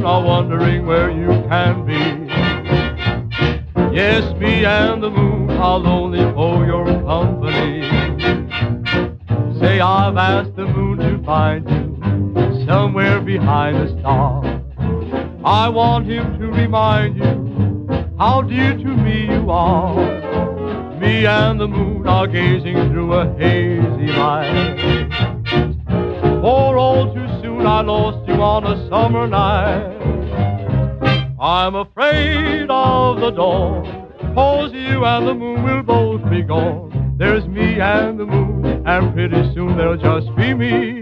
moon are wondering where you can be. Yes, me and the moon are lonely for your company. Say I've asked the moon to find you somewhere behind the stars. I want him to remind you how dear to me you are. Me and the moon are gazing through a hazy light. For all too soon I lost you on a summer night. I'm afraid of the dawn, 'cause you and the moon will both be gone. There's me and the moon, and pretty soon there'll just be me.